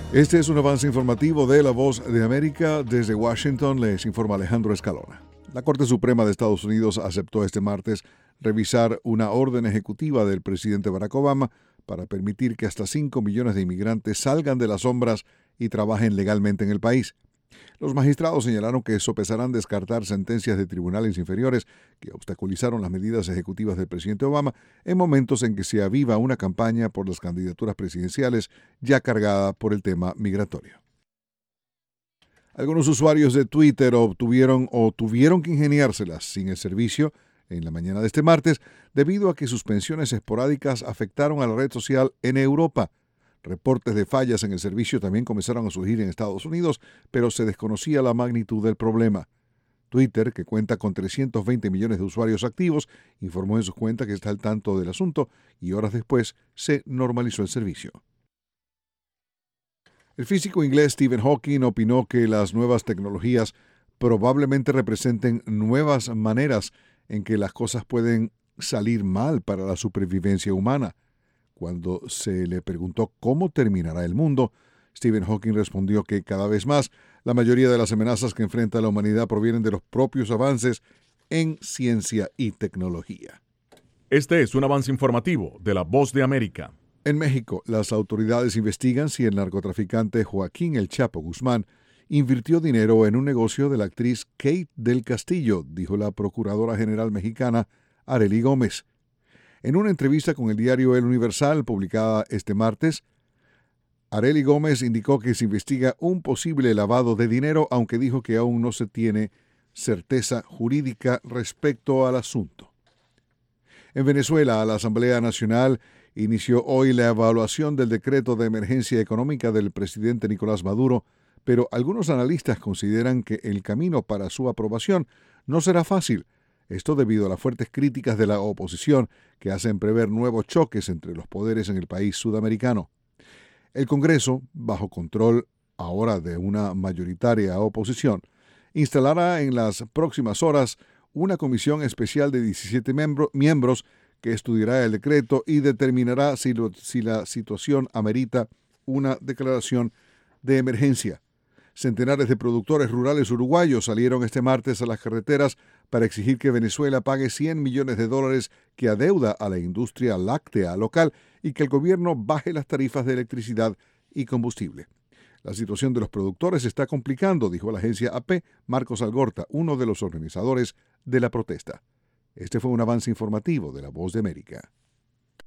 Este es un avance informativo de La Voz de América. Desde Washington les informa Alejandro Escalona. La Corte Suprema de Estados Unidos aceptó este martes revisar una orden ejecutiva del presidente Barack Obama para permitir que hasta 5 millones de inmigrantes salgan de las sombras y trabajen legalmente en el país. Los magistrados señalaron que sopesarán descartar sentencias de tribunales inferiores que obstaculizaron las medidas ejecutivas del presidente Obama en momentos en que se aviva una campaña por las candidaturas presidenciales ya cargada por el tema migratorio. Algunos usuarios de Twitter tuvieron que ingeniárselas sin el servicio en la mañana de este martes debido a que suspensiones esporádicas afectaron a la red social en Europa. Reportes de fallas en el servicio también comenzaron a surgir en Estados Unidos, pero se desconocía la magnitud del problema. Twitter, que cuenta con 320 millones de usuarios activos, informó en su cuenta que está al tanto del asunto y horas después se normalizó el servicio. El físico inglés Stephen Hawking opinó que las nuevas tecnologías probablemente representen nuevas maneras en que las cosas pueden salir mal para la supervivencia humana. Cuando se le preguntó cómo terminará el mundo, Stephen Hawking respondió que cada vez más la mayoría de las amenazas que enfrenta la humanidad provienen de los propios avances en ciencia y tecnología. Este es un avance informativo de La Voz de América. En México, las autoridades investigan si el narcotraficante Joaquín El Chapo Guzmán invirtió dinero en un negocio de la actriz Kate del Castillo, dijo la Procuradora General mexicana Arely Gómez. En una entrevista con el diario El Universal, publicada este martes, Arely Gómez indicó que se investiga un posible lavado de dinero, aunque dijo que aún no se tiene certeza jurídica respecto al asunto. En Venezuela, la Asamblea Nacional inició hoy la evaluación del decreto de emergencia económica del presidente Nicolás Maduro, pero algunos analistas consideran que el camino para su aprobación no será fácil. Esto debido a las fuertes críticas de la oposición que hacen prever nuevos choques entre los poderes en el país sudamericano. El Congreso, bajo control ahora de una mayoritaria oposición, instalará en las próximas horas una comisión especial de 17 miembros que estudiará el decreto y determinará si la situación amerita una declaración de emergencia. Centenares de productores rurales uruguayos salieron este martes a las carreteras para exigir que Venezuela pague $100 millones que adeuda a la industria láctea local y que el gobierno baje las tarifas de electricidad y combustible. La situación de los productores se está complicando, dijo a la agencia AP Marcos Algorta, uno de los organizadores de la protesta. Este fue un avance informativo de La Voz de América.